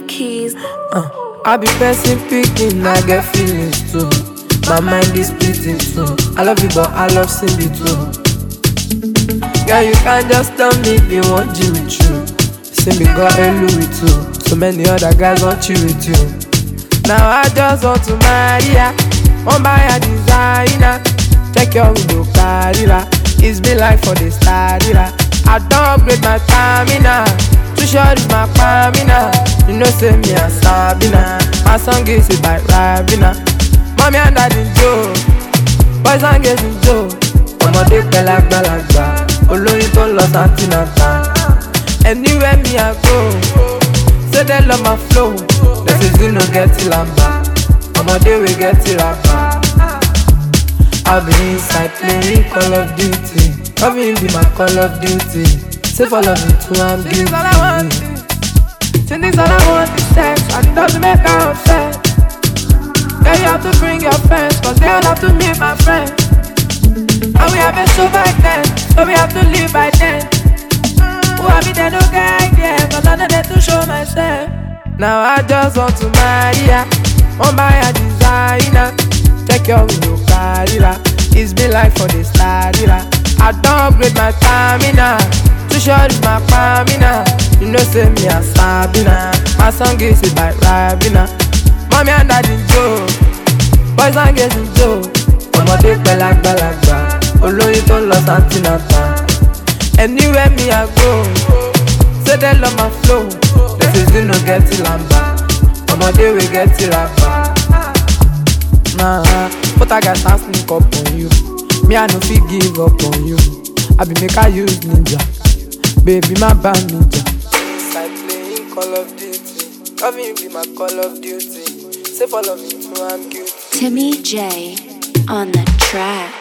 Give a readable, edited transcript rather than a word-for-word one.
keys. I be person picking, I get feelings too. My mind is splitting too. I love you, but I love Cindy too. Girl, you can't just tell me if you want Jimmy Choo. See me got a Louis too. So many other guys want you with you. Now I just want to marry ya. One buy a designer. Check your window, carriera. It's been like for the starter. I don't upgrade my stamina. Too short is my stamina. You know say me a Sabina. My song is it by Rabina. Mommy and daddy Joe. Boys and girls in Joe. Ọmọdé pẹ̀lú àgbàlagbà. Olóyin tó lọ Santinata. Anywhere me I go. Say they love my flow. This is you no get it lamba. Ọmọdé we get it rapper. I'll be inside playing Call of Duty. Loving be my Call of Duty. Say follow me to I'm guilty. This all I want. This all I want is sex. And it doesn't make her upset. Yeah, you have to bring your friends, cause they all have to meet my friends. And we have a show by then, so we have to live by then. Who have me there, no guy there, cause I know there to show myself. Now I just want to marry ya. One buy a designer. Check your window, carriera. It's been like for the starter. I don't upgrade my stamina. Too short is my stamina. You know say me a Sabina. My song is it by Rabina. Mommy and daddy Joe. Boys and girls in Joe. Ọmọdé pẹ̀lú àgbàlagbà. Olóyin tó lọ Santinata. Anywhere me I go. Say they love my flow. This is you no get it lamba. Ọmọdé we get it rapper. Nah, but I got to sneak up on you. Me I no fit give up on you. I be make I use ninja. Baby my band ninja. Inside playing Call of Duty. Loving be my Call of Duty. Say follow me to I'm guilty. Timmy J on the track.